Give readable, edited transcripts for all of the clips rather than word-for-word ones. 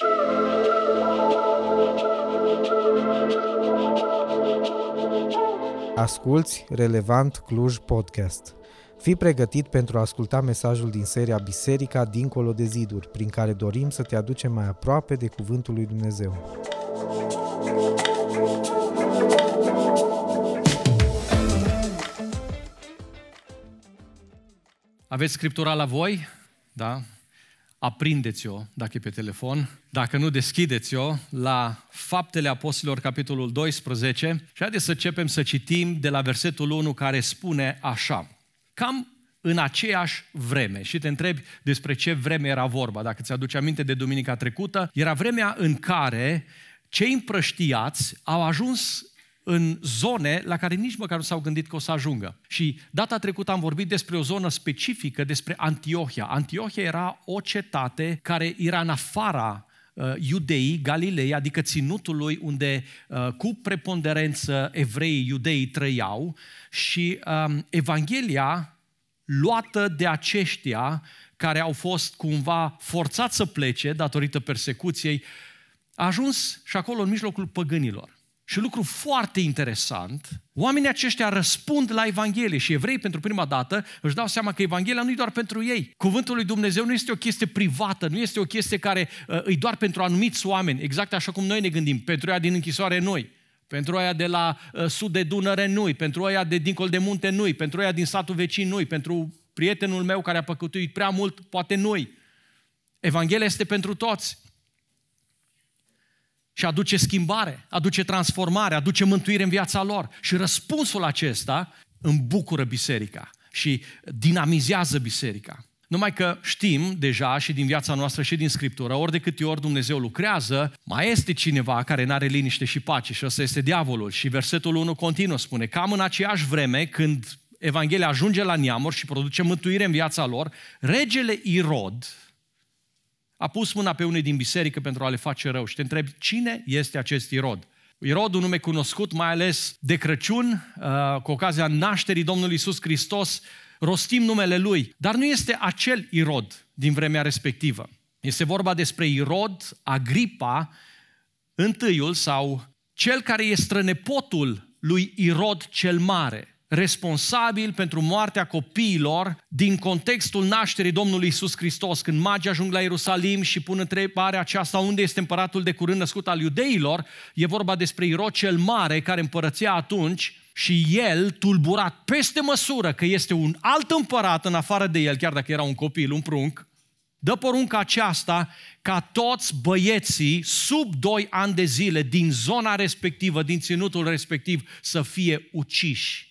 Asculți Relevant Cluj Podcast. Fii pregătit pentru a asculta mesajul din seria Biserica dincolo de ziduri, prin care dorim să te aducem mai aproape de Cuvântul lui Dumnezeu. Aveți Scriptura la voi? Da? Aprindeți-o dacă e pe telefon. Dacă nu, deschideți-o la Faptele Apostolilor, capitolul 12. Și haideți să începem să citim de la versetul 1, care spune așa. Cam în aceeași vreme. Și te întrebi despre ce vreme era vorba. Dacă ți-aduci aminte de duminica trecută, era vremea în care cei împrăștiați au ajuns în zone la care nici măcar nu s-au gândit că o să ajungă. Și data trecută am vorbit despre o zonă specifică, despre Antiohia. Antiohia era o cetate care era în afara Iudeii, Galilei, adică ținutului unde cu preponderență evreii, iudeii trăiau și Evanghelia luată de aceștia care au fost cumva forțați să plece datorită persecuției, a ajuns și acolo în mijlocul păgânilor. Și lucru foarte interesant, oamenii aceștia răspund la Evanghelie și evrei pentru prima dată își dau seama că Evanghelia nu e doar pentru ei. Cuvântul lui Dumnezeu nu este o chestie privată, nu este o chestie care e doar pentru anumiți oameni, exact așa cum noi ne gândim, pentru ăia din închisoare noi, pentru ăia de la sud de Dunăre nu, pentru ăia de dincolo de munte nu, pentru ăia din satul vecin nu, pentru prietenul meu care a păcătuit prea mult, poate nu. Evanghelia este pentru toți. Și aduce schimbare, aduce transformare, aduce mântuire în viața lor. Și răspunsul acesta îmbucură biserica și dinamizează biserica. Numai că știm deja și din viața noastră și din Scriptură, ori de câte ori Dumnezeu lucrează, mai este cineva care n-are liniște și pace și ăsta este diavolul. Și versetul 1 continuă, spune, cam în aceeași vreme când Evanghelia ajunge la neamuri și produce mântuire în viața lor, regele Irod a pus mâna pe unii din biserică pentru a le face rău. Și te întrebi, cine este acest Irod? Irod, un nume cunoscut, mai ales de Crăciun, cu ocazia nașterii Domnului Iisus Hristos, rostim numele lui. Dar nu este acel Irod din vremea respectivă. Este vorba despre Irod Agripa, întâiul sau cel care e strănepotul lui Irod cel Mare, responsabil pentru moartea copiilor din contextul nașterii Domnului Iisus Hristos. Când magii ajung la Ierusalim și pun întrebarea aceasta, unde este împăratul de curând născut al iudeilor, e vorba despre Irod cel Mare care împărățea atunci și el, tulburat peste măsură că este un alt împărat în afară de el, chiar dacă era un copil, un prunc, dă porunca aceasta ca toți băieții sub 2 ani de zile din zona respectivă, din ținutul respectiv, să fie uciși.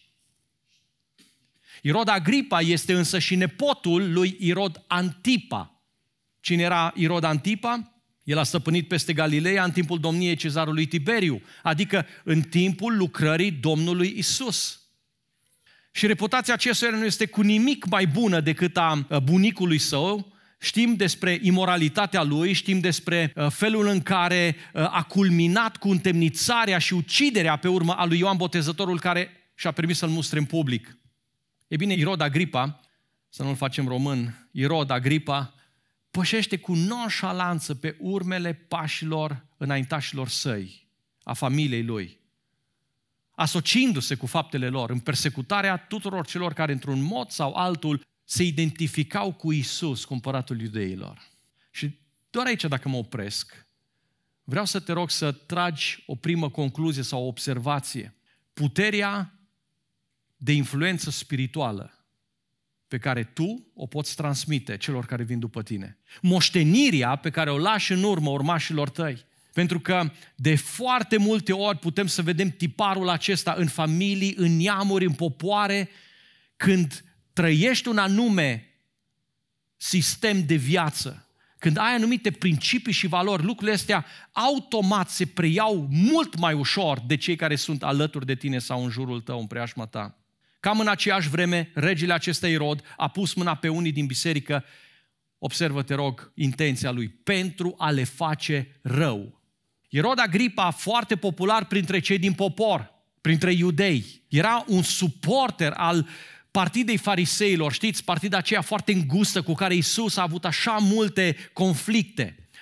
Irod Agripa este însă și nepotul lui Irod Antipa. Cine era Irod Antipa? El a stăpânit peste Galileea în timpul domniei cezarului Tiberiu, adică în timpul lucrării Domnului Isus. Și reputația acestuia nu este cu nimic mai bună decât a bunicului său. Știm despre imoralitatea lui, știm despre felul în care a culminat cu întemnițarea și uciderea pe urmă a lui Ioan Botezătorul, care și-a permis să-l mustre în public. E bine, Irod Agripa, să nu-l facem român, Irod Agripa pășește cu nonșalanță pe urmele pașilor înaintașilor săi, a familiei lui, asociindu-se cu faptele lor în persecutarea tuturor celor care într-un mod sau altul se identificau cu Isus, cu împăratul iudeilor. Și doar aici, dacă mă opresc, vreau să te rog să tragi o primă concluzie sau o observație. Puterea de influență spirituală pe care tu o poți transmite celor care vin după tine. Moștenirea pe care o lași în urmă urmașilor tăi. Pentru că de foarte multe ori putem să vedem tiparul acesta în familii, în neamuri, în popoare, când trăiești un anume sistem de viață, când ai anumite principii și valori, lucrurile astea automat se preiau mult mai ușor de cei care sunt alături de tine sau în jurul tău, în preajma ta. Cam în aceeași vreme, regele acesta Irod a pus mâna pe unii din biserică, observă, te rog, intenția lui, pentru a le face rău. Irod Agripa, foarte popular printre cei din popor, printre iudei, era un suporter al partidei fariseilor, știți, partida aceea foarte îngustă cu care Iisus a avut așa multe conflicte.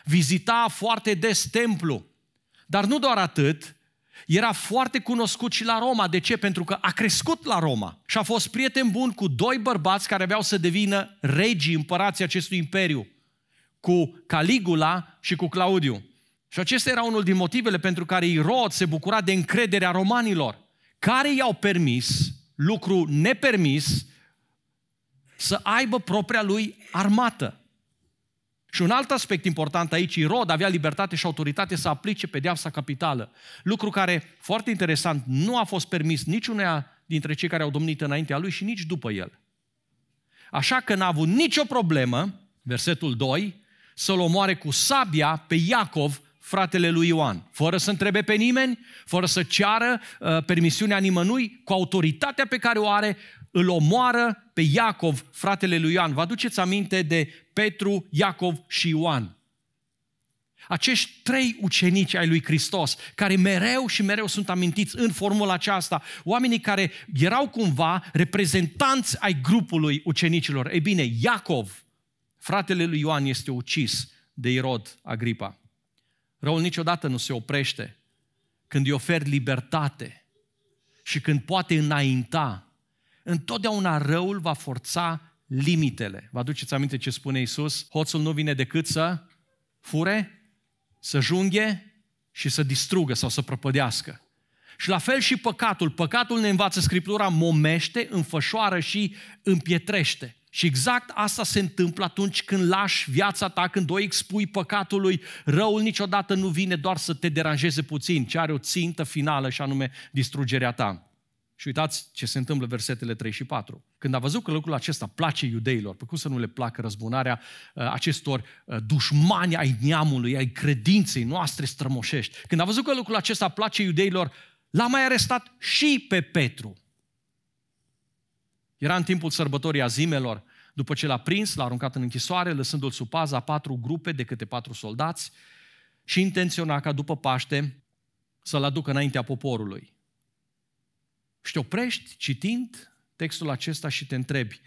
vizita foarte des templu. Dar nu doar atât, era foarte cunoscut și la Roma. De ce? Pentru că a crescut la Roma și a fost prieten bun cu 2 bărbați care aveau să devină regii, împărații acestui imperiu, cu Caligula și cu Claudiu. Și acesta era unul din motivele pentru care Irod se bucura de încrederea romanilor, care i-au permis, lucru nepermis, să aibă propria lui armată. Și un alt aspect important aici, Irod avea libertate și autoritate să aplice pedeapsa capitală. Lucru care, foarte interesant, nu a fost permis niciuneia dintre cei care au domnit înaintea lui și nici după el. Așa că n-a avut nicio problemă, versetul 2, să-l omoare cu sabia pe Iacov, fratele lui Ioan, fără să întrebe pe nimeni, fără să ceară permisiunea nimănui, cu autoritatea pe care o are, îl omoară pe Iacov, fratele lui Ioan. Vă aduceți aminte de Petru, Iacov și Ioan? Acești 3 ucenici ai lui Hristos, care mereu și mereu sunt amintiți în formula aceasta, oamenii care erau cumva reprezentanți ai grupului ucenicilor. Ei bine, Iacov, fratele lui Ioan, este ucis de Irod Agripa. Răul niciodată nu se oprește când îi oferi libertate și când poate înainta. Întotdeauna răul va forța limitele. Vă aduceți aminte ce spune Iisus? Hoțul nu vine decât să fure, să junghe și să distrugă sau să prăpădească. Și la fel și păcatul. Păcatul, ne învață Scriptura, momește, înfășoară și împietrește. Și exact asta se întâmplă atunci când lași viața ta, când o expui păcatului. Răul niciodată nu vine doar să te deranjeze puțin, ci are o țintă finală și anume distrugerea ta. Și uitați ce se întâmplă versetele 3 și 4. Când a văzut că lucrul acesta place iudeilor, pe cum să nu le placă răzbunarea acestor dușmani ai neamului, ai credinței noastre strămoșești. Când a văzut că lucrul acesta place iudeilor, l-a mai arestat și pe Petru. Era în timpul sărbătorii Azimelor. După ce l-a prins, l-a aruncat în închisoare, lăsându-l sub paza 4 grupe de câte 4 soldați și intenționa ca după Paște să-l aducă înaintea poporului. Și te oprești citind textul acesta și te întrebi: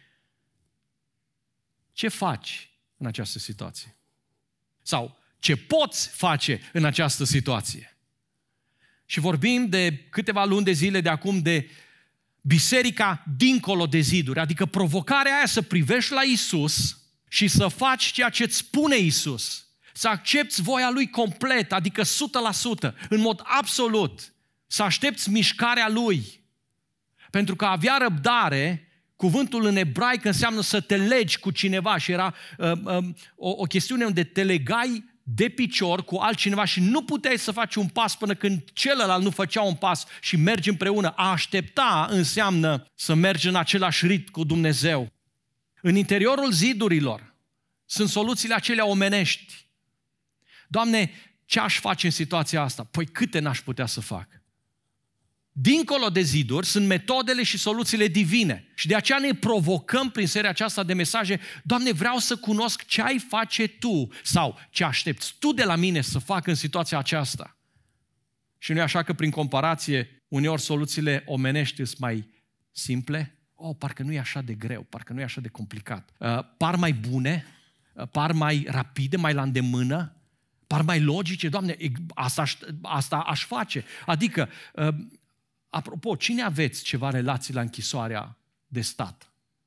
ce faci în această situație? Sau ce poți face în această situație? Și vorbim de câteva luni de zile de acum de biserica dincolo de ziduri, adică provocarea aia să privești la Iisus și să faci ceea ce îți spune Iisus, să accepți voia Lui complet, adică 100%, în mod absolut, să aștepți mișcarea Lui. Pentru că a avea răbdare, cuvântul în ebraică înseamnă să te legi cu cineva și era o chestiune unde te legai de picior cu altcineva și nu puteai să faci un pas până când celălalt nu făcea un pas și mergi împreună. A aștepta înseamnă să mergi în același ritm cu Dumnezeu. În interiorul zidurilor sunt soluțiile acelea omenești. Doamne, ce aș face în situația asta? Păi câte n-aș putea să fac? Dincolo de ziduri sunt metodele și soluțiile divine. Și de aceea ne provocăm prin seria aceasta de mesaje: Doamne, vreau să cunosc ce ai face Tu sau ce aștepți Tu de la mine să fac în situația aceasta. Și nu e așa că prin comparație uneori soluțiile omenești sunt mai simple? Parcă nu e așa de greu, parcă nu e așa de complicat. Par mai bune, par mai rapide, mai la îndemână, par mai logice. Doamne, asta aș face. Adică, apropo, cine aveți ceva relații la închisoarea de stat?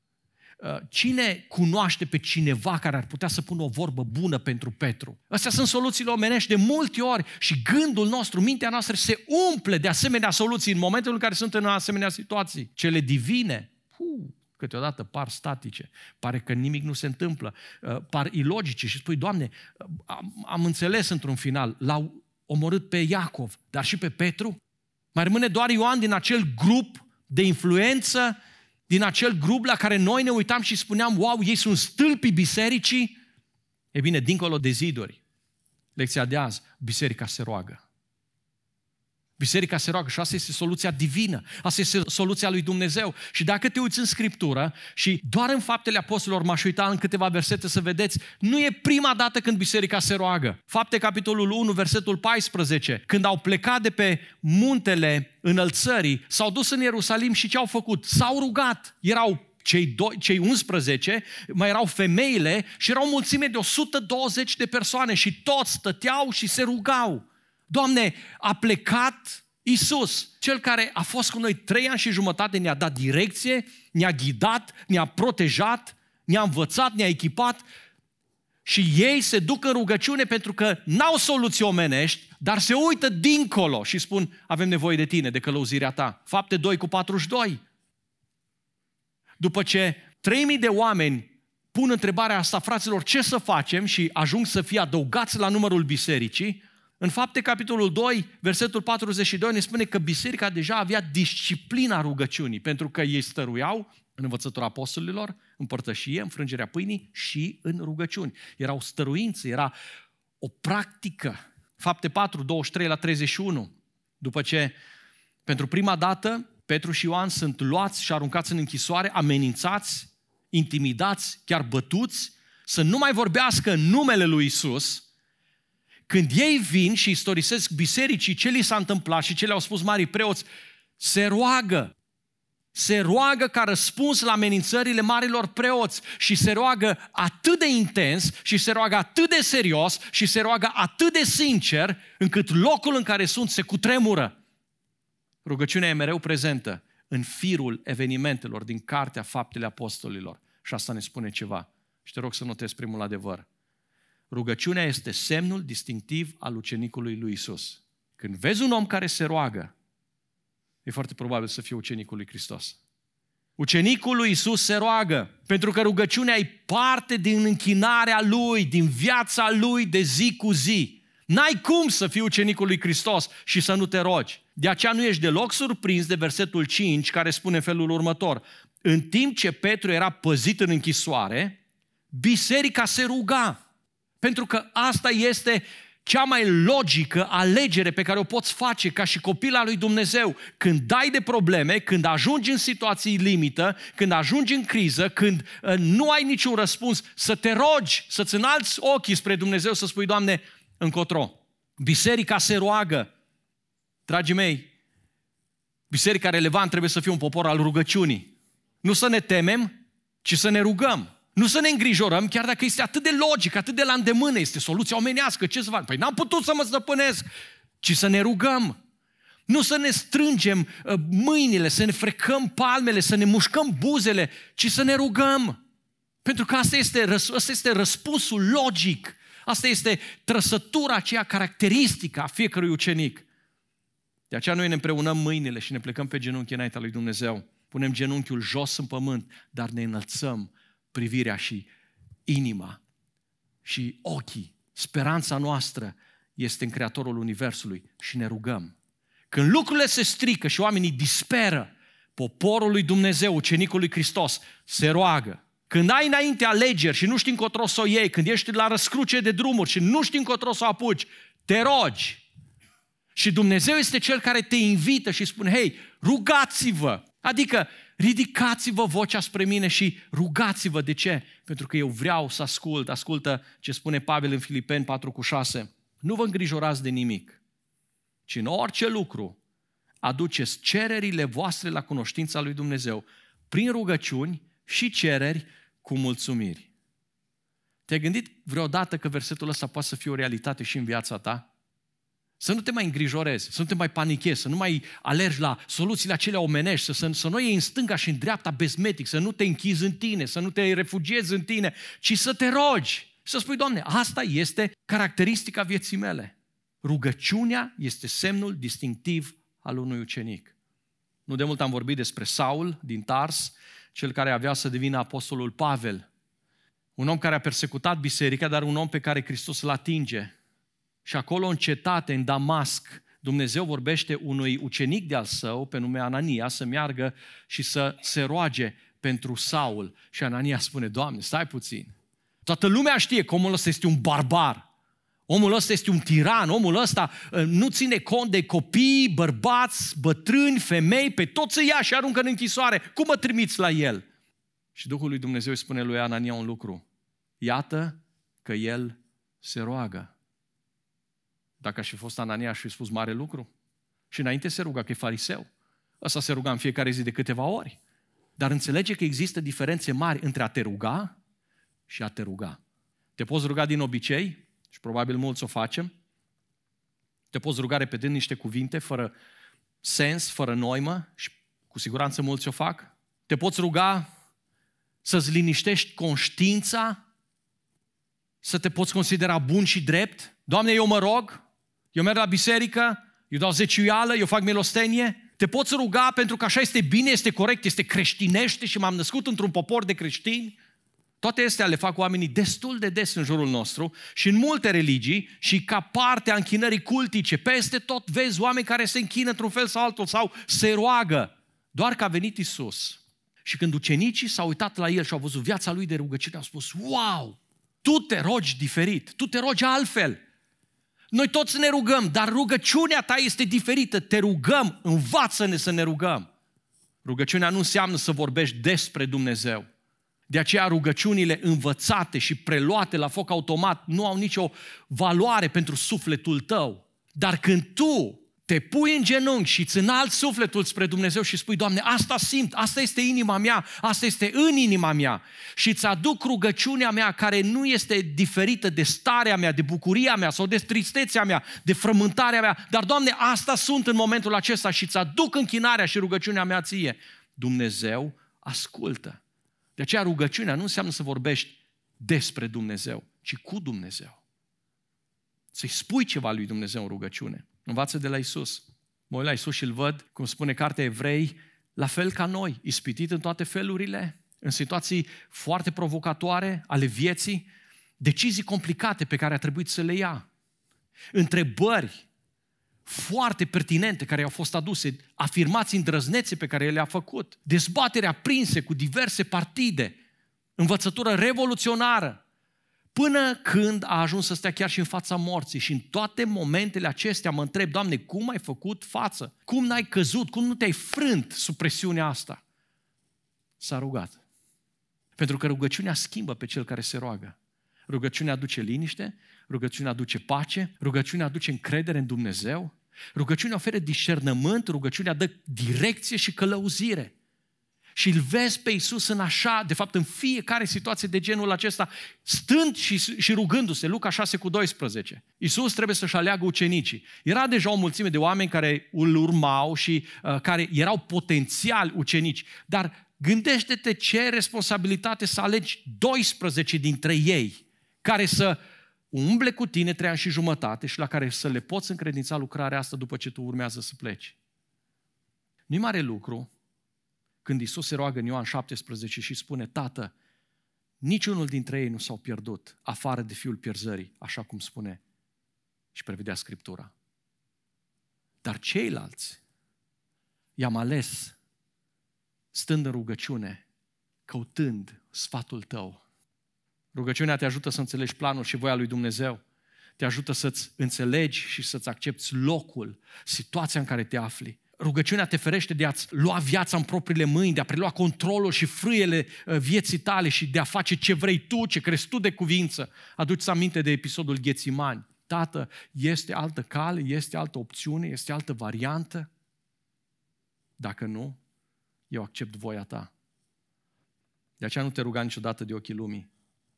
Cine cunoaște pe cineva care ar putea să pună o vorbă bună pentru Petru? Astea sunt soluțiile omenești de multe ori și gândul nostru, mintea noastră se umple de asemenea soluții în momentul în care sunt în asemenea situații. Cele divine, câteodată par statice, pare că nimic nu se întâmplă, par ilogice și spui: Doamne, am înțeles într-un final, l-au omorât pe Iacov, dar și pe Petru? Mai rămâne doar Ioan din acel grup de influență, din acel grup la care noi ne uitam și spuneam: wow, ei sunt stâlpii bisericii? E bine, dincolo de ziduri, lecția de azi, biserica se roagă. Biserica se roagă și asta este soluția divină, asta este soluția lui Dumnezeu. Și dacă te uiți în Scriptură și doar în Faptele Apostolilor, m-aș uita în câteva versete să vedeți, nu e prima dată când biserica se roagă. Fapte, capitolul 1, versetul 14, când au plecat de pe muntele înălțării, s-au dus în Ierusalim și ce au făcut? S-au rugat, erau cei 11, mai erau femeile și erau o mulțime de 120 de persoane și toți stăteau și se rugau. Doamne, a plecat Iisus, cel care a fost cu noi 3 ani și jumătate, ne-a dat direcție, ne-a ghidat, ne-a protejat, ne-a învățat, ne-a echipat și ei se duc în rugăciune pentru că n-au soluții omenești, dar se uită dincolo și spun, avem nevoie de tine, de călăuzirea ta. Fapte 2:42. După ce 3000 de oameni pun întrebarea asta, fraților, ce să facem și ajung să fie adăugați la numărul bisericii, în Fapte, capitolul 2, versetul 42, ne spune că biserica deja avea disciplina rugăciunii, pentru că ei stăruiau în învățătura apostolilor, în părtășie, în frângerea pâinii și în rugăciuni. Erau stăruințe, era o practică. Fapte 4, 23 la 31. După ce, pentru prima dată, Petru și Ioan sunt luați și aruncați în închisoare, amenințați, intimidați, chiar bătuți, să nu mai vorbească în numele lui Iisus. Când ei vin și istorisesc bisericii ce li s-a întâmplat și ce le-au spus marii preoți, se roagă ca răspuns la amenințările marilor preoți și se roagă atât de intens și se roagă atât de serios și se roagă atât de sincer încât locul în care sunt se cutremură. Rugăciunea e mereu prezentă în firul evenimentelor din Cartea Faptele Apostolilor și asta ne spune ceva. Și te rog să notezi primul adevăr. Rugăciunea este semnul distinctiv al ucenicului lui Iisus. Când vezi un om care se roagă, e foarte probabil să fie ucenicul lui Hristos. Ucenicul lui Iisus se roagă, pentru că rugăciunea e parte din închinarea lui, din viața lui de zi cu zi. N-ai cum să fii ucenicul lui Hristos și să nu te rogi. De aceea nu ești deloc surprins de versetul 5, care spune felul următor. În timp ce Petru era păzit în închisoare, biserica se ruga. Pentru că asta este cea mai logică alegere pe care o poți face ca și copil al lui Dumnezeu. Când dai de probleme, când ajungi în situații limită, când ajungi în criză, când nu ai niciun răspuns, să te rogi, să-ți înalți ochii spre Dumnezeu, să spui, Doamne, încotro. Biserica se roagă. Dragii mei, biserica relevant trebuie să fie un popor al rugăciunii. Nu să ne temem, ci să ne rugăm. Nu să ne îngrijorăm, chiar dacă este atât de logic, atât de la îndemână, este soluția omenească, ce să fac? Păi n-am putut să mă stăpânesc, ci să ne rugăm. Nu să ne strângem mâinile, să ne frecăm palmele, să ne mușcăm buzele, ci să ne rugăm. Pentru că asta este răspunsul logic, asta este trăsătura aceea caracteristică a fiecărui ucenic. De aceea noi ne împreunăm mâinile și ne plecăm pe genunchi înaintea lui Dumnezeu. Punem genunchiul jos în pământ, dar ne înălțăm privirea și inima și ochii. Speranța noastră este în Creatorul Universului și ne rugăm. Când lucrurile se strică și oamenii disperă, poporul lui Dumnezeu, ucenicul lui Hristos, se roagă. Când ai înainte alegeri și nu știi încotro să o iei, când ești la răscruce de drumuri și nu știi încotro să o apuci, te rogi. Și Dumnezeu este Cel care te invită și spune, hei, rugați-vă! Adică ridicați-vă vocea spre mine și rugați-vă. De ce? Pentru că eu vreau să ascult. Ascultă ce spune Pavel în Filipeni 4:6. Nu vă îngrijorați de nimic, ci în orice lucru aduceți cererile voastre la cunoștința lui Dumnezeu prin rugăciuni și cereri cu mulțumiri. Te-ai gândit vreodată că versetul ăsta poate să fie o realitate și în viața ta? Să nu te mai îngrijorezi, să nu te mai panichezi, să nu mai alergi la soluțiile acelea omenești, să nu iei în stânga și în dreapta bezmetic, să nu te închizi în tine, să nu te refugiezi în tine, ci să te rogi. Să spui, Doamne, asta este caracteristica vieții mele. Rugăciunea este semnul distinctiv al unui ucenic. Nu de mult am vorbit despre Saul din Tars, cel care avea să devină apostolul Pavel. Un om care a persecutat biserica, dar un om pe care Hristos îl atinge. Și acolo în cetate, în Damasc, Dumnezeu vorbește unui ucenic de-al său, pe nume Anania, să meargă și să se roage pentru Saul. Și Anania spune, Doamne, stai puțin. Toată lumea știe că omul ăsta este un barbar. Omul ăsta este un tiran. Omul ăsta nu ține cont de copii, bărbați, bătrâni, femei, pe toți îi ia și aruncă în închisoare. Cum mă trimiți la el? Și Duhul lui Dumnezeu îi spune lui Anania un lucru. Iată că el se roagă. Dacă aș fi fost Anania, aș fi spus mare lucru. Și înainte se ruga, că e fariseu. Ăsta se ruga în fiecare zi de câteva ori. Dar înțelege că există diferențe mari între a te ruga și a te ruga. Te poți ruga din obicei, și probabil mulți o facem. Te poți ruga repetând niște cuvinte fără sens, fără noimă, și cu siguranță mulți o fac. Te poți ruga să-ți liniștești conștiința, să te poți considera bun și drept. Doamne, eu mă rog, eu merg la biserică, eu dau zeciuială, eu fac milostenie. Te poți ruga pentru că așa este bine, este corect, este creștinește și m-am născut într-un popor de creștini. Toate astea le fac oamenii destul de des în jurul nostru și în multe religii și ca parte a închinării cultice. Peste tot vezi oameni care se închină într-un fel sau altul sau se roagă. Doar că a venit Iisus. Și când ucenicii s-au uitat la el și au văzut viața lui de rugăciune, au spus, wow, tu te rogi diferit, tu te rogi altfel. Noi toți ne rugăm, dar rugăciunea ta este diferită. Te rugăm, învață-ne să ne rugăm. Rugăciunea nu înseamnă să vorbești despre Dumnezeu. De aceea rugăciunile învățate și preluate la foc automat nu au nicio valoare pentru sufletul tău. Dar când tu te pui în genunchi și îți înalți sufletul spre Dumnezeu și spui, Doamne, asta simt, asta este inima mea, asta este în inima mea și îți aduc rugăciunea mea care nu este diferită de starea mea, de bucuria mea sau de tristețea mea, de frământarea mea, dar, Doamne, asta sunt în momentul acesta și îți aduc închinarea și rugăciunea mea ție. Dumnezeu ascultă. De aceea rugăciunea nu înseamnă să vorbești despre Dumnezeu, ci cu Dumnezeu. Să-i spui ceva lui Dumnezeu în rugăciune. Învață de la Iisus. Mă uit la Iisus și îl văd, cum spune cartea Evrei, la fel ca noi, ispitit în toate felurile, în situații foarte provocatoare ale vieții, decizii complicate pe care a trebuit să le ia, întrebări foarte pertinente care au fost aduse, afirmații îndrăznețe pe care le-a făcut, dezbatere aprinse cu diverse partide, învățătură revoluționară, până când a ajuns să stea chiar și în fața morții. Și în toate momentele acestea mă întreb, Doamne, cum ai făcut față? Cum n-ai căzut? Cum nu te-ai frânt sub presiunea asta? S-a rugat. Pentru că rugăciunea schimbă pe cel care se roagă. Rugăciunea aduce liniște, rugăciunea aduce pace, rugăciunea aduce încredere în Dumnezeu, rugăciunea oferă discernământ, rugăciunea dă direcție și călăuzire. Și îl vezi pe Iisus în așa, de fapt în fiecare situație de genul acesta, stând și rugându-se, Luca 6:12. Iisus trebuie să-și aleagă ucenicii. Era deja o mulțime de oameni care îl urmau și care erau potențiali ucenici, dar gândește-te ce responsabilitate să alegi 12 dintre ei, care să umble cu tine 3 ani și jumătate și la care să le poți încredința lucrarea asta după ce tu urmează să pleci. Nu-i mare lucru când Iisus se roagă în Ioan 17 și spune, Tată, niciunul dintre ei nu s-au pierdut, afară de fiul pierzării, așa cum spune și prevedea Scriptura. Dar ceilalți i-am ales stând în rugăciune, căutând sfatul tău. Rugăciunea te ajută să înțelegi planul și voia lui Dumnezeu. Te ajută să-ți înțelegi și să-ți accepți locul, situația în care te afli. Rugăciunea te ferește de a-ți lua viața în propriile mâini, de a prelua controlul și frâiele vieții tale și de a face ce vrei tu, ce crezi tu de cuvință. Aduți aminte de episodul Ghețimani. Tată, este altă cale, este altă opțiune, este altă variantă? Dacă nu, eu accept voia ta. De aceea nu te ruga niciodată de ochii lumii.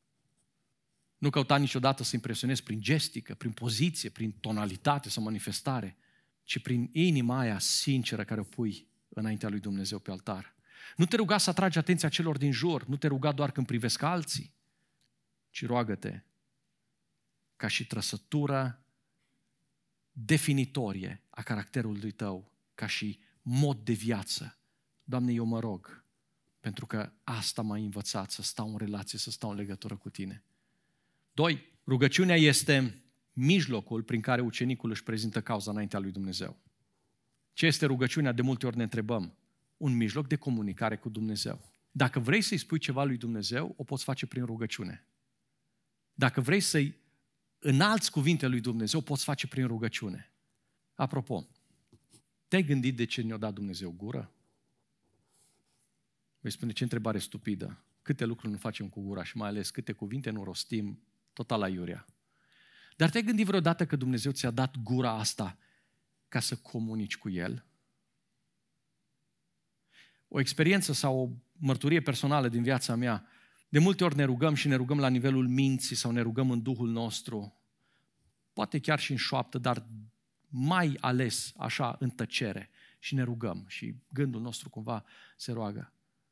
Nu căuta niciodată să impresionezi prin gestică, prin poziție, prin tonalitate sau manifestare, ci prin inima aia sinceră care o pui înaintea lui Dumnezeu pe altar. Nu te ruga să atragi atenția celor din jur, nu te ruga doar când privesc alții, ci roagă-te ca și trăsătură definitorie a caracterului tău, ca și mod de viață. Doamne, eu mă rog, pentru că asta m-a învățat să stau în relație, să stau în legătură cu tine. 2. Rugăciunea este mijlocul prin care ucenicul își prezintă cauza înaintea lui Dumnezeu. Ce este rugăciunea? De multe ori ne întrebăm. Un mijloc de comunicare cu Dumnezeu. Dacă vrei să-i spui ceva lui Dumnezeu, o poți face prin rugăciune. Dacă vrei să-i înalți cuvintele lui Dumnezeu, o poți face prin rugăciune. Apropo, te-ai gândit de ce ne-a dat Dumnezeu gură? Vei spune, ce întrebare stupidă. Câte lucruri nu facem cu gura și mai ales câte cuvinte nu rostim total aiurea. Dar te-ai gândit vreodată că Dumnezeu ți-a dat gura asta ca să comunici cu El? o experiență sau o mărturie personală din viața mea. De multe ori ne rugăm și ne rugăm la nivelul minții sau ne rugăm în Duhul nostru, poate chiar și în șoaptă, dar mai ales așa în tăcere și ne rugăm și gândul nostru cumva se roagă.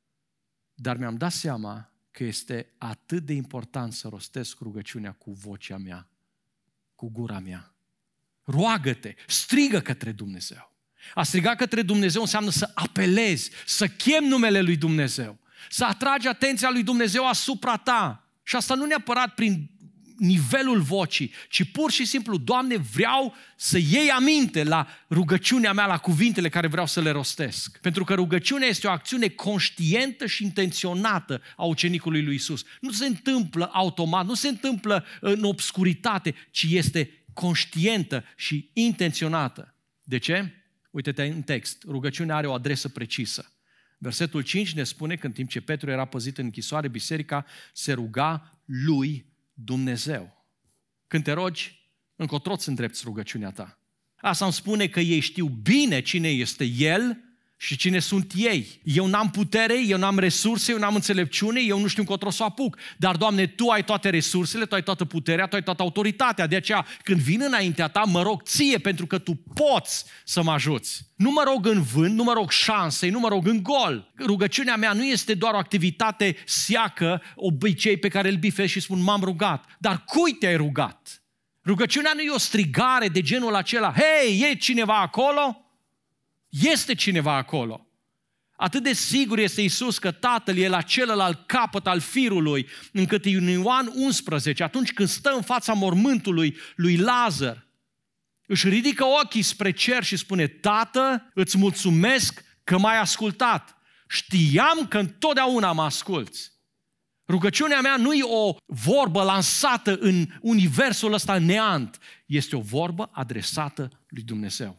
Dar mi-am dat seama că este atât de important să rostesc rugăciunea cu vocea mea, cu gura mea. Roagă-te, strigă către Dumnezeu. A striga către Dumnezeu înseamnă să apelezi, să chemi numele lui Dumnezeu, să atragi atenția lui Dumnezeu asupra ta. Și asta nu neapărat prin nivelul vocii, ci pur și simplu, Doamne, vreau să iei aminte la rugăciunea mea, la cuvintele care vreau să le rostesc. Pentru că rugăciunea este o acțiune conștientă și intenționată a ucenicului lui Iisus. Nu se întâmplă automat, nu se întâmplă în obscuritate, ci este conștientă și intenționată. De ce? Uite-te în text, rugăciunea are o adresă precisă. Versetul 5 ne spune că în timp ce Petru era păzit în închisoare, biserica se ruga lui Dumnezeu. Când te rogi, încotro îți îndrepți rugăciunea ta. Asta îmi spune că ei știu bine cine este El și cine sunt ei. Eu n-am putere, eu n-am resurse, eu n-am înțelepciune, eu nu știu încotro să o apuc. Dar, Doamne, Tu ai toate resursele, Tu ai toată puterea, Tu ai toată autoritatea. De aceea, când vin înaintea Ta, mă rog Ție pentru că Tu poți să mă ajuți. Nu mă rog în vânt, nu mă rog șansei, nu mă rog în gol. Rugăciunea mea nu este doar o activitate seacă, obicei pe care îl bifez și spun m-am rugat. Dar cui te-ai rugat? Rugăciunea nu e o strigare de genul acela, hei, e cineva acolo? Este cineva acolo. Atât de sigur este Iisus că Tatăl e la celălalt capăt al firului, încât în Ioan 11, atunci când stă în fața mormântului lui Lazar, își ridică ochii spre cer și spune, Tată, îți mulțumesc că m-ai ascultat. Știam că întotdeauna mă asculți. Rugăciunea mea nu e o vorbă lansată în universul ăsta neant, este o vorbă adresată lui Dumnezeu.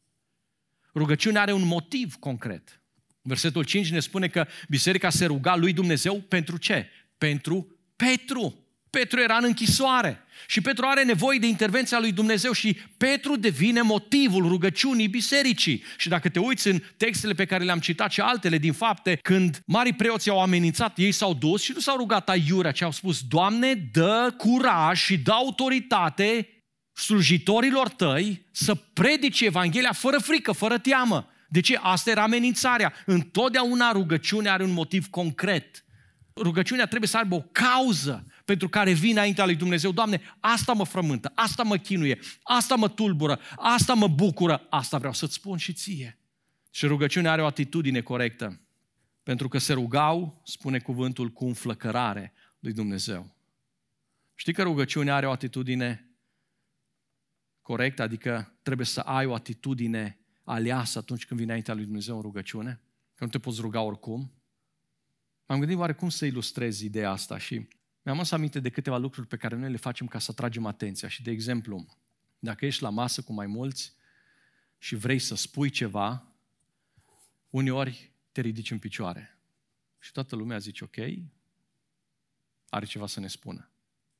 Rugăciunea are un motiv concret. Versetul 5 ne spune că biserica se ruga lui Dumnezeu pentru ce? Pentru Petru. Petru era în închisoare și Petru are nevoie de intervenția lui Dumnezeu și Petru devine motivul rugăciunii bisericii. Și dacă te uiți în textele pe care le-am citat și altele din Fapte, când marii preoți au amenințat, ei s-au dus și nu s-au rugat aiurea, ci au spus, Doamne, dă curaj și dă autoritate slujitorilor tăi să predice Evanghelia fără frică, fără teamă. De ce? Asta era amenințarea. Întotdeauna rugăciunea are un motiv concret. Rugăciunea trebuie să aibă o cauză pentru care vin înaintea lui Dumnezeu. Doamne, asta mă frământă, asta mă chinuie, asta mă tulbură, asta mă bucură, asta vreau să-ți spun și ție. Și rugăciunea are o atitudine corectă. Pentru că se rugau, spune cuvântul, cu înflăcărare lui Dumnezeu. Știi că rugăciunea are o atitudine corect, adică trebuie să ai o atitudine aleasă atunci când vii înaintea lui Dumnezeu în rugăciune, că nu te poți ruga oricum. M-am gândit oare cum să ilustrez ideea asta și mi-am adus aminte de câteva lucruri pe care noi le facem ca să atragem atenția. Și, de exemplu, dacă ești la masă cu mai mulți și vrei să spui ceva, uneori te ridici în picioare. Și toată lumea zice, ok, are ceva să ne spună.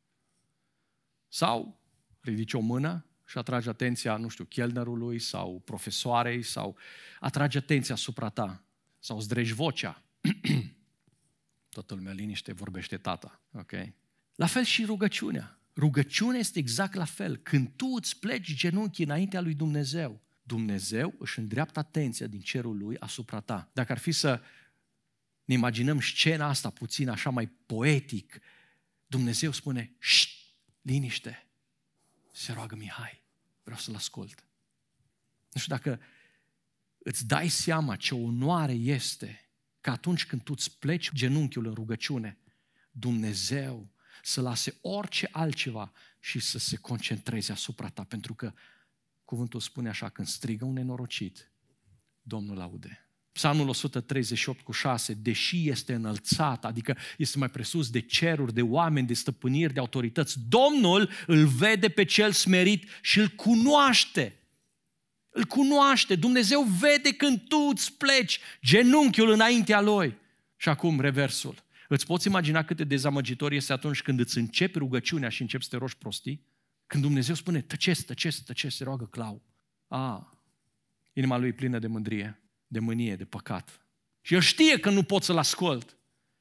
Sau ridici o mână și atragi atenția, nu știu, chelnerului sau profesoarei sau atragi atenția asupra ta sau îți dregi vocea. Toată lumea liniște, vorbește tata. Ok? La fel și rugăciunea. Rugăciunea este exact la fel. Când tu îți pleci genunchii înaintea lui Dumnezeu, Dumnezeu își îndreaptă atenția din cerul lui asupra ta. Dacă ar fi să ne imaginăm scena asta puțin așa mai poetic, Dumnezeu spune, șt, liniște, se roagă Mihai, vreau să-l ascult. Nu știu dacă îți dai seama ce onoare este că atunci când tu îți pleci genunchiul în rugăciune, Dumnezeu să lase orice altceva și să se concentreze asupra ta, pentru că cuvântul spune așa, când strigă un nenorocit, Domnul aude. Psalmul 138:6, deși este înălțat, adică este mai presus de ceruri, de oameni, de stăpâniri, de autorități, Domnul îl vede pe cel smerit și îl cunoaște. Îl cunoaște. Dumnezeu vede când tu îți pleci genunchiul înaintea Lui. Și acum reversul. Îți poți imagina cât de dezamăgitor este atunci când îți începi rugăciunea și începi să te rogi prostii? Când Dumnezeu spune, tăceți, se roagă Clau. Inima lui e plină de mândrie, de mânie, de păcat. Și el știe că nu pot să-l ascult.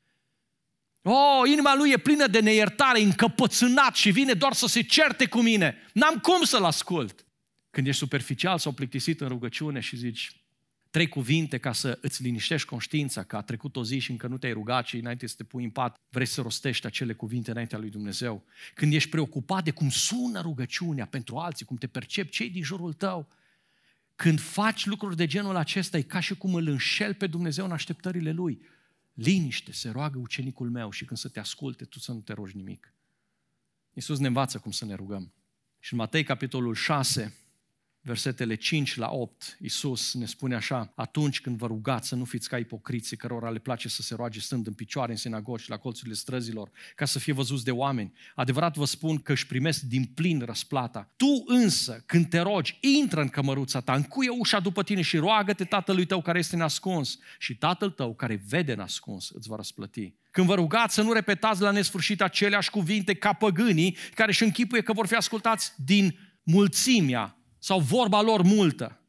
Inima lui e plină de neiertare, încăpățânat și vine doar să se certe cu mine. N-am cum să-l ascult. Când ești superficial sau plictisit în rugăciune și zici 3 cuvinte ca să îți liniștești conștiința, că a trecut o zi și încă nu te-ai rugat și înainte să te pui în pat, vrei să rostești acele cuvinte înaintea lui Dumnezeu. Când ești preocupat de cum sună rugăciunea pentru alții, cum te percep cei din jurul tău, când faci lucruri de genul acesta, e ca și cum îl înșeli pe Dumnezeu în așteptările Lui. Liniște, se roagă ucenicul meu și când să te asculte, tu să nu te rogi nimic. Iisus ne învață cum să ne rugăm. Și în Matei, capitolul 6, versetele 5 la 8, Iisus ne spune așa: atunci când vă rugați să nu fiți ca ipocriții, cărora le place să se roage stând în picioare în sinagogi și la colțurile străzilor, ca să fie văzuți de oameni. Adevărat vă spun că își primesc din plin răsplata. Tu însă, când te rogi, intră în cămăruța ta, încuie ușa după tine și roagă-te Tatălui tău care este nascuns și Tatăl tău care vede nascuns îți va răsplăti. Când vă rugați să nu repetați la nesfârșit aceleași cuvinte ca păgânii care își închipuie că vor fi ascultați din mulțimea sau vorba lor multă.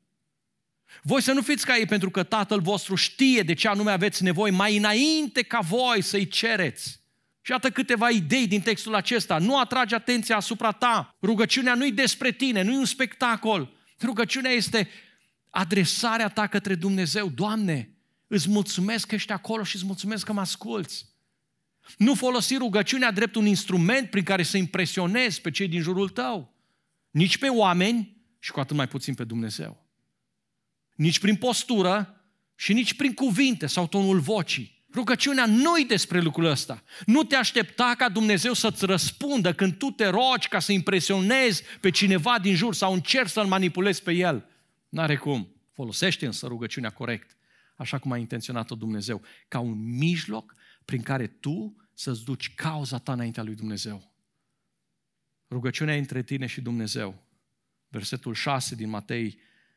Voi să nu fiți ca ei, pentru că Tatăl vostru știe de ce anume aveți nevoie mai înainte ca voi să-i cereți. Și iată câteva idei din textul acesta. Nu atrage atenția asupra ta. Rugăciunea nu-i despre tine, nu-i un spectacol. Rugăciunea este adresarea ta către Dumnezeu. Doamne, îți mulțumesc că ești acolo și îți mulțumesc că mă asculți. Nu folosi rugăciunea drept un instrument prin care să impresionezi pe cei din jurul tău. Nici pe oameni și cu atât mai puțin pe Dumnezeu. Nici prin postură și nici prin cuvinte sau tonul vocii. Rugăciunea nu-i despre lucrul ăsta. Nu te aștepta ca Dumnezeu să-ți răspundă când tu te rogi ca să impresionezi pe cineva din jur sau încerci să-l manipulezi pe el. N-are cum. Folosește însă rugăciunea corect, așa cum a intenționat-o Dumnezeu, ca un mijloc prin care tu să-ți duci cauza ta înaintea lui Dumnezeu. Rugăciunea e între tine și Dumnezeu. Versetul 6 din Matei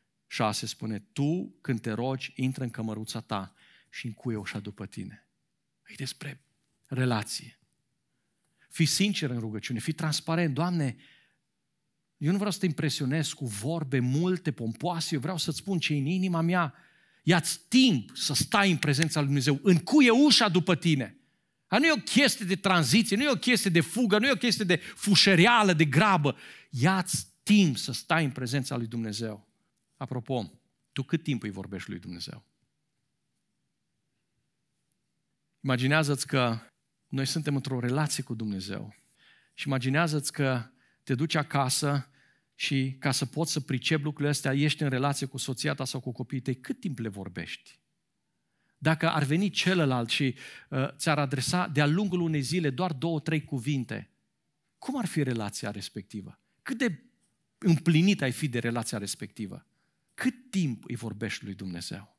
6 spune: tu, când te rogi, intră în cămăruța ta și încuie ușa după tine. E despre relație. Fii sincer în rugăciune, fii transparent. Doamne, eu nu vreau să te impresionez cu vorbe multe, pompoase, eu vreau să-ți spun ce e în inima mea. Ia-ți timp să stai în prezența lui Dumnezeu, încuie ușa după tine. Nu e o chestie de tranziție, nu e o chestie de fugă, nu e o chestie de fușereală, de grabă. Ia-ți timp să stai în prezența lui Dumnezeu. Apropo, tu cât timp îi vorbești lui Dumnezeu? Imaginează-ți că noi suntem într-o relație cu Dumnezeu și imaginează-ți că te duci acasă și ca să poți să pricepi lucrurile astea, ești în relație cu soția ta sau cu copiii tăi, cât timp le vorbești? Dacă ar veni celălalt și ți-ar adresa de-a lungul unei zile doar 2-3 cuvinte, cum ar fi relația respectivă? Cât de împlinit ai fi de relația respectivă? Cât timp îi vorbești lui Dumnezeu?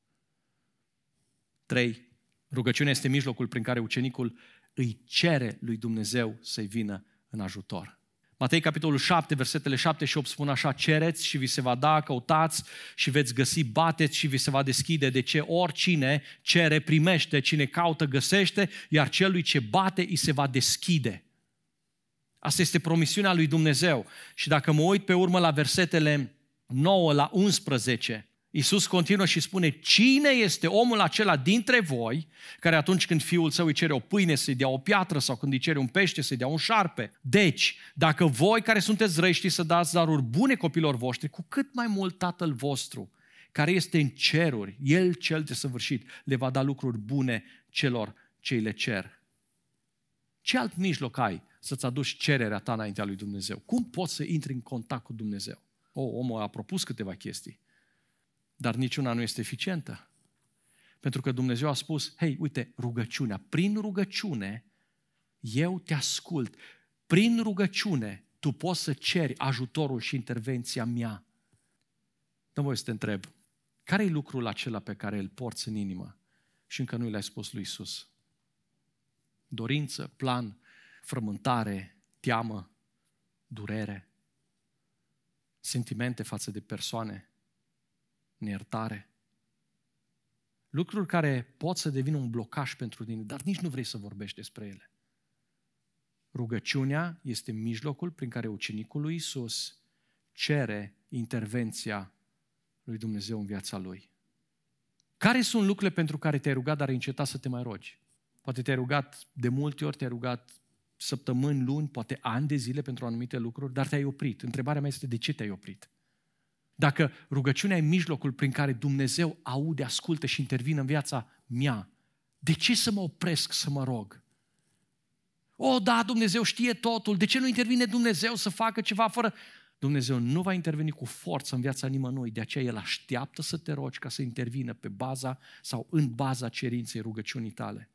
3. Rugăciunea este mijlocul prin care ucenicul îi cere lui Dumnezeu să-i vină în ajutor. Matei, capitolul 7, versetele 7 și 8 spun așa: cereți și vi se va da, căutați și veți găsi, bateți și vi se va deschide. De ce? Oricine cere, primește, cine caută, găsește, iar celui ce bate, îi se va deschide. Asta este promisiunea lui Dumnezeu. Și dacă mă uit pe urmă la versetele 9 la 11, Iisus continuă și spune: cine este omul acela dintre voi care atunci când fiul său îi cere o pâine să-i dea o piatră sau când îi cere un pește să-i dea un șarpe? Deci, dacă voi care sunteți răi știți să dați daruri bune copilor voștri, cu cât mai mult Tatăl vostru care este în ceruri, El cel desăvârșit, le va da lucruri bune celor ce îi le cer. Ce alt mijloc ai să-ți aduci cererea ta înaintea lui Dumnezeu? Cum poți să intri în contact cu Dumnezeu? Omul a propus câteva chestii, dar niciuna nu este eficientă. Pentru că Dumnezeu a spus: hei, uite, rugăciunea. Prin rugăciune eu te ascult. Prin rugăciune tu poți să ceri ajutorul și intervenția mea. Dă-mi voie să te întreb, care e lucrul acela pe care îl porți în inimă și încă nu l-ai spus lui Iisus? Dorință, plan, frământare, teamă, durere, sentimente față de persoane, neiertare. Lucruri care pot să devină un blocaj pentru tine, dar nici nu vrei să vorbești despre ele. Rugăciunea este mijlocul prin care ucenicul lui Iisus cere intervenția lui Dumnezeu în viața lui. Care sunt lucrurile pentru care te-ai rugat, dar ai încetat să te mai rogi? Poate te-ai rugat de multe ori, te-ai rugat săptămâni, luni, poate ani de zile pentru anumite lucruri, dar te-ai oprit. Întrebarea mea este de ce te-ai oprit? Dacă rugăciunea e mijlocul prin care Dumnezeu aude, ascultă și intervine în viața mea, de ce să mă opresc să mă rog? Da, Dumnezeu știe totul, de ce nu intervine Dumnezeu să facă ceva fără... Dumnezeu nu va interveni cu forță în viața nimănui, de aceea El așteaptă să te rogi ca să intervină pe baza sau în baza cerinței rugăciunii tale.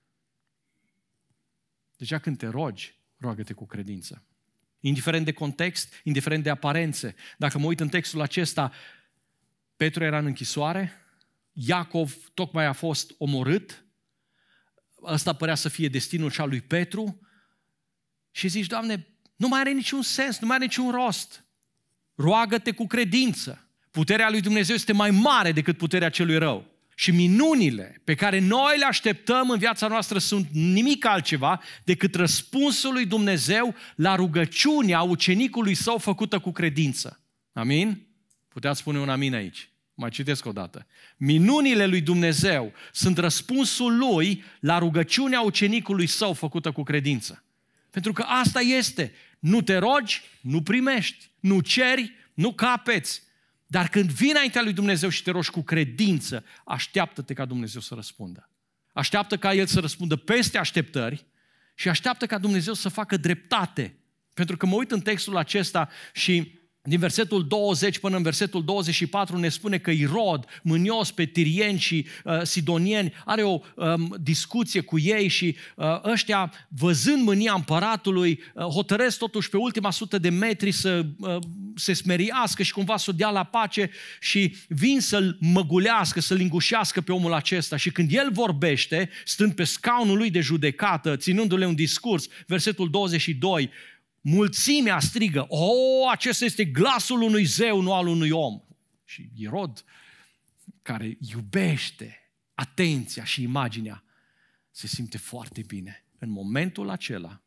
Deja când te rogi, roagă-te cu credință. Indiferent de context, indiferent de aparențe. Dacă mă uit în textul acesta, Petru era în închisoare, Iacov tocmai a fost omorât, ăsta părea să fie destinul și al lui Petru și zici, Doamne, nu mai are niciun sens, nu mai are niciun rost. Roagă-te cu credință. Puterea lui Dumnezeu este mai mare decât puterea celui rău. Și minunile pe care noi le așteptăm în viața noastră sunt nimic altceva decât răspunsul lui Dumnezeu la rugăciunea ucenicului său făcută cu credință. Amin? Puteați spune un amin aici. Mai citesc o dată. Minunile lui Dumnezeu sunt răspunsul lui la rugăciunea ucenicului său făcută cu credință. Pentru că asta este. Nu te rogi, nu primești. Nu ceri, nu capeți. Dar când vii înaintea lui Dumnezeu și te rogi cu credință, așteaptă-te ca Dumnezeu să răspundă. Așteaptă ca El să răspundă peste așteptări și așteaptă ca Dumnezeu să facă dreptate. Pentru că mă uit în textul acesta și din versetul 20 până în versetul 24 ne spune că Irod, mânios pe tirieni și sidonieni, are o discuție cu ei și ăștia, văzând mânia împăratului, hotărăsc totuși pe ultima 100 de metri să se smeriască și cumva să o dea la pace și vin să-l măgulească, să-l lingușească pe omul acesta. Și când el vorbește, stând pe scaunul lui de judecată, ținându-le un discurs, versetul 22, mulțimea strigă, acesta este glasul unui zeu, nu al unui om. Și Irod, care iubește atenția și imaginea, se simte foarte bine. În momentul acela,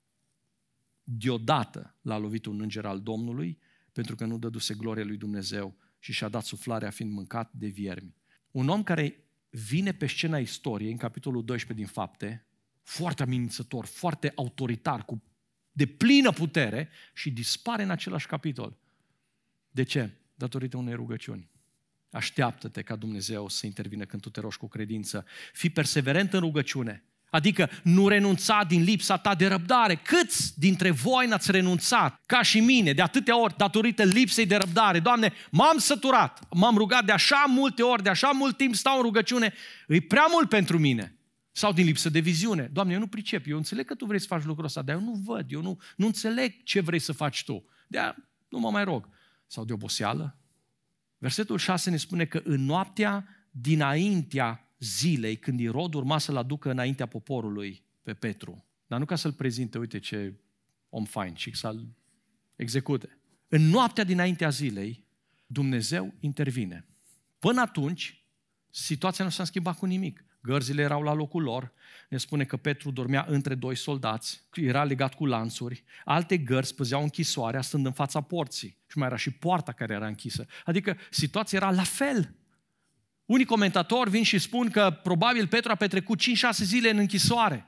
deodată l-a lovit un înger al Domnului, pentru că nu dăduse glorie lui Dumnezeu și și-a dat suflarea fiind mâncat de viermi. Un om care vine pe scena istoriei, în capitolul 12 din Fapte, foarte amenințător, foarte autoritar, cu de plină putere și dispare în același capitol. De ce? Datorită unei rugăciuni. Așteaptă-te ca Dumnezeu să intervină când tu te rogi cu credință. Fii perseverent în rugăciune. Adică nu renunța din lipsa ta de răbdare. Câți dintre voi n-ați renunțat, ca și mine, de atâtea ori, datorită lipsei de răbdare? Doamne, m-am săturat, m-am rugat de așa multe ori, de așa mult timp stau în rugăciune, e prea mult pentru mine. Sau din lipsă de viziune. Doamne, eu nu pricep, eu înțeleg că Tu vrei să faci lucrul ăsta, dar eu nu văd, eu nu înțeleg ce vrei să faci Tu. De-aia nu mă mai rog. Sau de oboseală. Versetul 6 ne spune că în noaptea dinaintea zilei, când Irod urma să-l aducă înaintea poporului pe Petru, dar nu ca să-l prezinte, uite ce om fain, și să-l execute. În noaptea dinaintea zilei, Dumnezeu intervine. Până atunci, situația nu s-a schimbat cu nimic. Gărzile erau la locul lor, ne spune că Petru dormea între doi soldați, era legat cu lanțuri, alte gărzi păzeau închisoarea stând în fața porții și mai era și poarta care era închisă. Adică situația era la fel. Unii comentatori vin și spun că probabil Petru a petrecut 5-6 zile în închisoare.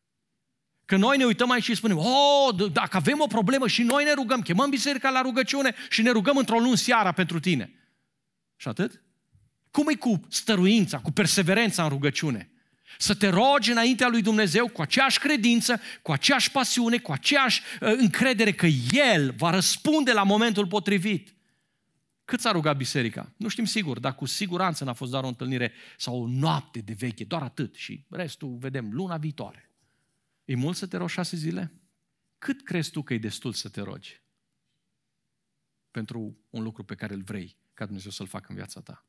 Că noi ne uităm aici și spunem, dacă avem o problemă și noi ne rugăm, chemăm biserica la rugăciune și ne rugăm într-o luni seara pentru tine. Și atât? Cum e cu stăruința, cu perseverența în rugăciune? Să te rogi înaintea lui Dumnezeu cu aceeași credință, cu aceeași pasiune, cu aceeași încredere că El va răspunde la momentul potrivit. Cât s-a rugat biserica? Nu știm sigur, dar cu siguranță n-a fost doar o întâlnire sau o noapte de veche, doar atât. Și restul vedem luna viitoare. E mult să te rogi 6 zile? Cât crezi tu că e destul să te rogi pentru un lucru pe care îl vrei ca Dumnezeu să-l facă în viața ta?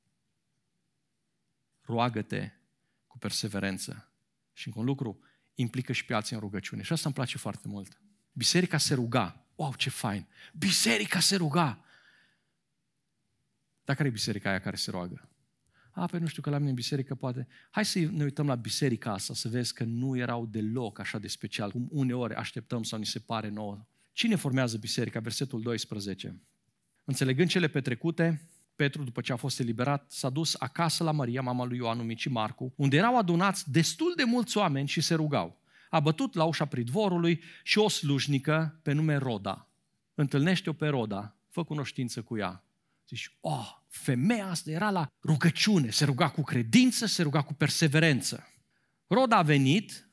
Roagă-te cu perseverență. Și încă un lucru, implică și pe alții în rugăciune. Și asta îmi place foarte mult. Biserica se ruga. Wow, ce fain! Biserica se ruga! Dar care e biserica aia care se roagă? Păi nu știu, că la mine în biserică poate... Hai să ne uităm la biserica asta, să vezi că nu erau deloc așa de special, cum uneori așteptăm sau ni se pare nouă. Cine formează biserica? Versetul 12. Înțelegând cele petrecute, Petru, după ce a fost eliberat, s-a dus acasă la Maria, mama lui Ioan, numit și Marcu, unde erau adunați destul de mulți oameni și se rugau. A bătut la ușa pridvorului și o slujnică pe nume Roda. Întâlnește-o pe Roda, fă cunoștință cu ea. Zici, femeia asta era la rugăciune, se ruga cu credință, se ruga cu perseverență. Roda a venit,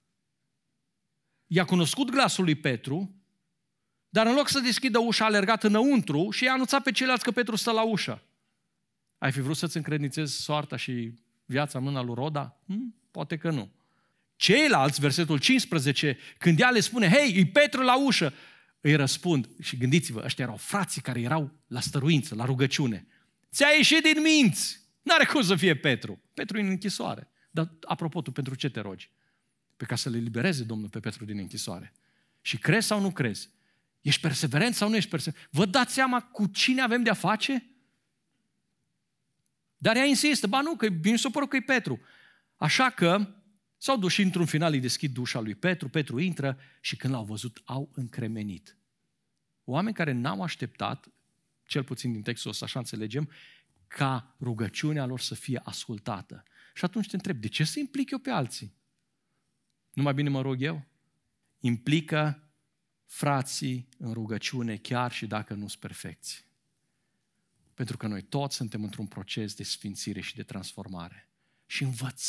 i-a cunoscut glasul lui Petru, dar în loc să deschidă ușa, a alergat înăuntru și i-a anunțat pe ceilalți că Petru stă la ușă. Ai fi vrut să-ți încredințezi soarta și viața în mâna lui Roda? Poate că nu. Ceilalți, versetul 15, când ea le spune, hei, e Petru la ușă, îi răspund, și gândiți-vă, ăștia erau frații care erau la stăruință, la rugăciune. Ți-a ieșit din minți! N-are cum să fie Petru. Petru e în închisoare. Dar, apropo, tu pentru ce te rogi? Pe ca să le libereze Domnul pe Petru din închisoare. Și crezi sau nu crezi? Ești perseverent sau nu ești perseverent? Vă dați seama cu cine avem de-a face? Dar ea insistă, nu, că mi s-a părut că e Petru. Așa că s-au dus și într-un final îi deschid ușa lui Petru, Petru intră și când l-au văzut au încremenit. Oameni care n-au așteptat, cel puțin din textul ăsta, așa înțelegem, ca rugăciunea lor să fie ascultată. Și atunci te întreb, de ce să implic eu pe alții? Nu mai bine mă rog eu? Implică frații în rugăciune chiar și dacă nu sunt perfecți. Pentru că noi toți suntem într-un proces de sfințire și de transformare. Și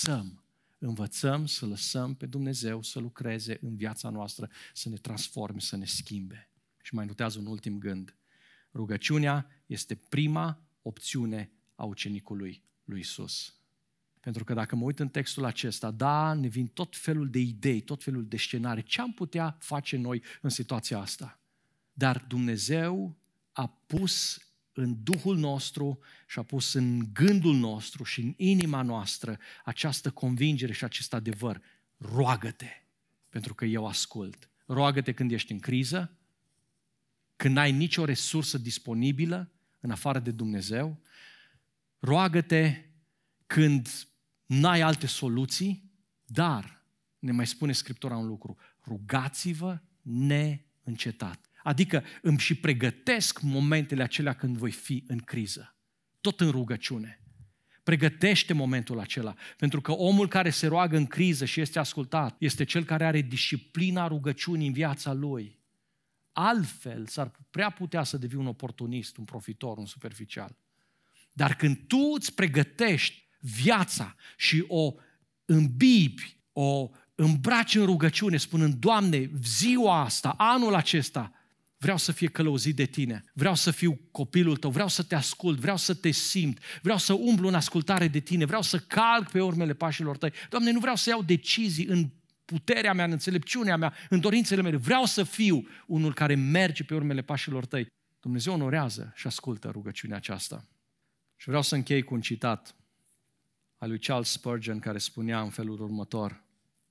învățăm să lăsăm pe Dumnezeu să lucreze în viața noastră, să ne transforme, să ne schimbe. Și mai notează un ultim gând. Rugăciunea este prima opțiune a ucenicului lui Iisus. Pentru că dacă mă uit în textul acesta, ne vin tot felul de idei, tot felul de scenarii. Ce am putea face noi în situația asta? Dar Dumnezeu a pus în Duhul nostru și a pus în gândul nostru și în inima noastră această convingere și acest adevăr. Roagă-te, pentru că eu ascult. Roagă-te când ești în criză, când n-ai nicio resursă disponibilă în afară de Dumnezeu. Roagă-te când n-ai alte soluții, dar, ne mai spune Scriptura un lucru, rugați-vă neîncetat. Adică îmi și pregătesc momentele acelea când voi fi în criză. Tot în rugăciune. Pregătește momentul acela. Pentru că omul care se roagă în criză și este ascultat este cel care are disciplina rugăciunii în viața lui. Altfel s-ar prea putea să devii un oportunist, un profitor, un superficial. Dar când tu îți pregătești viața și o îmbibi, o îmbraci în rugăciune, spunând, Doamne, ziua asta, anul acesta, vreau să fie călăuzit de Tine, vreau să fiu copilul Tău, vreau să Te ascult, vreau să Te simt, vreau să umblu în ascultare de Tine, vreau să calc pe urmele pașilor Tăi. Doamne, nu vreau să iau decizii în puterea mea, în înțelepciunea mea, în dorințele mele, vreau să fiu unul care merge pe urmele pașilor Tăi. Dumnezeu onorează și ascultă rugăciunea aceasta. Și vreau să închei cu un citat al lui Charles Spurgeon, care spunea în felul următor: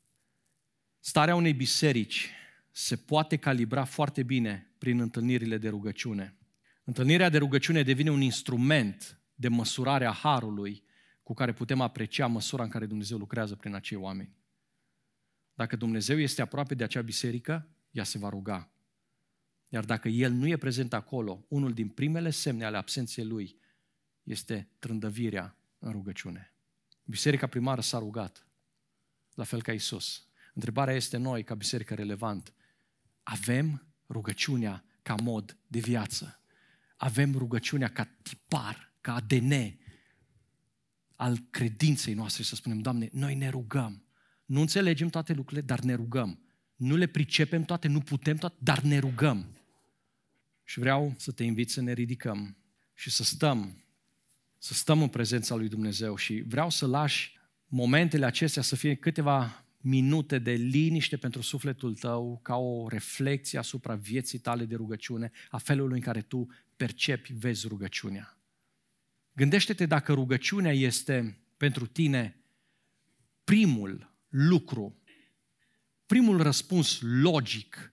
starea unei biserici se poate calibra foarte bine prin întâlnirile de rugăciune. Întâlnirea de rugăciune devine un instrument de măsurare a harului cu care putem aprecia măsura în care Dumnezeu lucrează prin acei oameni. Dacă Dumnezeu este aproape de acea biserică, ea se va ruga. Iar dacă El nu e prezent acolo, unul din primele semne ale absenței Lui este trândăvirea în rugăciune. Biserica primară s-a rugat, la fel ca Iisus. Întrebarea este noi, ca biserică relevant, avem rugăciunea ca mod de viață? Avem rugăciunea ca tipar, ca ADN al credinței noastre, să spunem, Doamne, noi ne rugăm. Nu înțelegem toate lucrurile, dar ne rugăm. Nu le pricepem toate, nu putem toate, dar ne rugăm. Și vreau să te invit să ne ridicăm și să stăm în prezența lui Dumnezeu și vreau să lași momentele acestea să fie câteva minute de liniște pentru sufletul tău, ca o reflecție asupra vieții tale de rugăciune, a felului în care tu percepi, vezi rugăciunea. Gândește-te dacă rugăciunea este pentru tine primul lucru, primul răspuns logic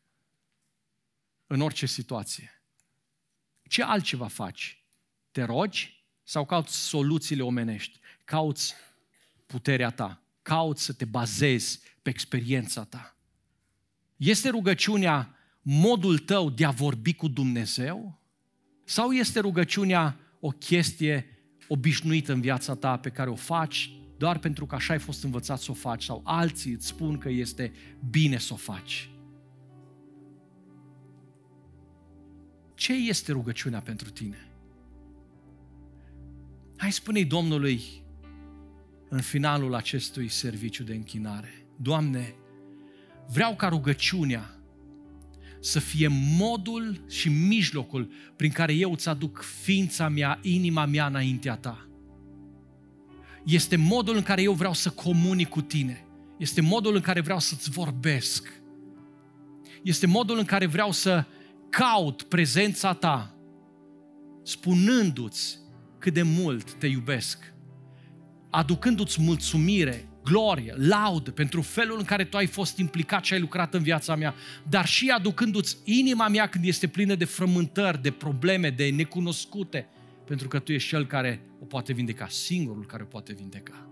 în orice situație. Ce altceva faci? Te rogi sau cauți soluțiile omenești? Cauți puterea ta? Cauți să te bazezi pe experiența ta? Este rugăciunea modul tău de a vorbi cu Dumnezeu? Sau este rugăciunea o chestie obișnuită în viața ta pe care o faci doar pentru că așa ai fost învățat să o faci sau alții îți spun că este bine să o faci. Ce este rugăciunea pentru tine? Hai spune-i Domnului în finalul acestui serviciu de închinare: Doamne, vreau ca rugăciunea să fie modul și mijlocul prin care eu îți aduc ființa mea, inima mea înaintea ta. Este modul în care eu vreau să comunic cu tine. Este modul în care vreau să-ți vorbesc. Este modul în care vreau să caut prezența ta, spunându-ți cât de mult te iubesc, aducându-ți mulțumire, glorie, laudă pentru felul în care tu ai fost implicat și ai lucrat în viața mea, dar și aducându-ți inima mea când este plină de frământări, de probleme, de necunoscute, pentru că tu ești cel care o poate vindeca, singurul care o poate vindeca.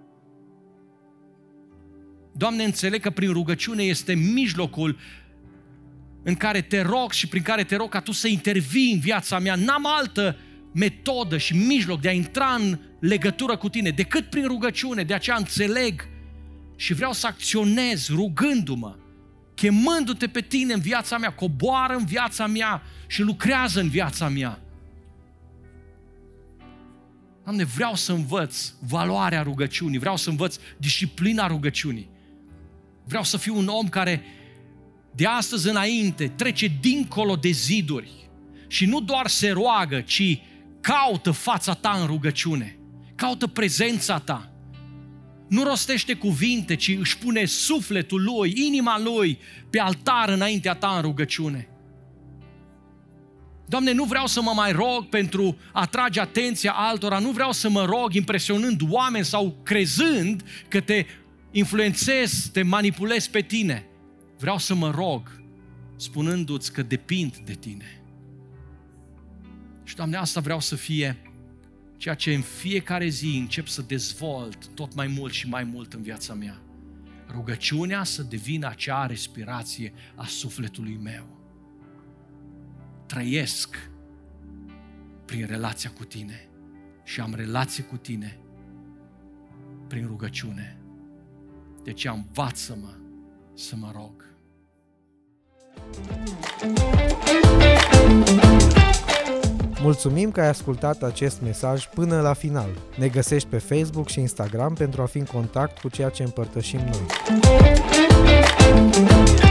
Doamne, înțeleg că prin rugăciune este mijlocul în care te rog și prin care te rog ca tu să intervii în viața mea. N-am altă metodă și mijloc de a intra în legătură cu tine decât prin rugăciune. De aceea înțeleg și vreau să acționez rugându-mă, chemându-te pe tine în viața mea, coboară în viața mea și lucrează în viața mea. Doamne, vreau să învăț valoarea rugăciunii, vreau să învăț disciplina rugăciunii. Vreau să fiu un om care de astăzi înainte trece dincolo de ziduri și nu doar se roagă, ci caută fața ta în rugăciune, caută prezența ta. Nu rostește cuvinte, ci își pune sufletul lui, inima lui pe altar înaintea ta în rugăciune. Doamne, nu vreau să mă mai rog pentru a atrage atenția altora, nu vreau să mă rog impresionând oameni sau crezând că te influențez, te manipulez pe tine. Vreau să mă rog spunându-ți că depind de tine. Și, Doamne, asta vreau să fie ceea ce în fiecare zi încep să dezvolt tot mai mult și mai mult în viața mea. Rugăciunea să devină acea respirație a sufletului meu. Trăiesc prin relația cu tine și am relație cu tine prin rugăciune. De aceea învață-mă să mă rog. Mulțumim că ai ascultat acest mesaj până la final. Ne găsești pe Facebook și Instagram pentru a fi în contact cu ceea ce împărtășim noi.